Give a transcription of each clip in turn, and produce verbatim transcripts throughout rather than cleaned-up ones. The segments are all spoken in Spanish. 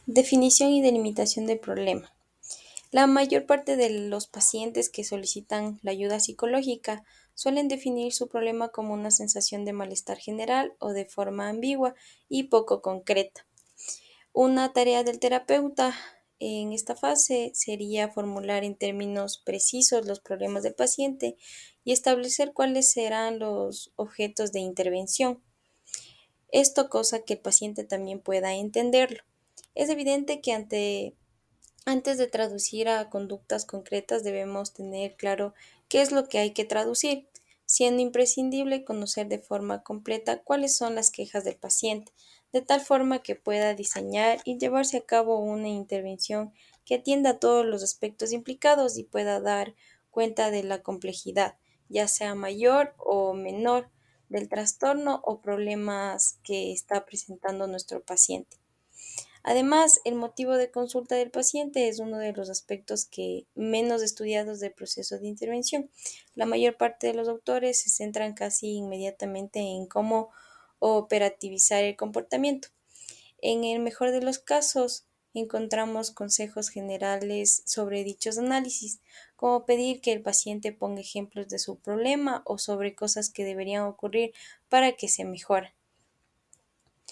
Definición y delimitación del problema. La mayor parte de los pacientes que solicitan la ayuda psicológica suelen definir su problema como una sensación de malestar general o de forma ambigua y poco concreta. Una tarea del terapeuta en esta fase sería formular en términos precisos los problemas del paciente y establecer cuáles serán los objetos de intervención. Esto cosa que el paciente también pueda entenderlo. Es evidente que ante antes de traducir a conductas concretas debemos tener claro qué es lo que hay que traducir, siendo imprescindible conocer de forma completa cuáles son las quejas del paciente, de tal forma que pueda diseñar y llevarse a cabo una intervención que atienda a todos los aspectos implicados y pueda dar cuenta de la complejidad, ya sea mayor o menor, del trastorno o problemas que está presentando nuestro paciente. Además, el motivo de consulta del paciente es uno de los aspectos que menos estudiados del proceso de intervención. La mayor parte de los autores se centran casi inmediatamente en cómo operativizar el comportamiento. En el mejor de los casos, encontramos consejos generales sobre dichos análisis, como pedir que el paciente ponga ejemplos de su problema o sobre cosas que deberían ocurrir para que se mejore.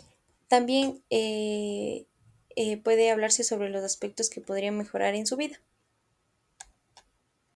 También eh, eh, puede hablarse sobre los aspectos que podrían mejorar en su vida.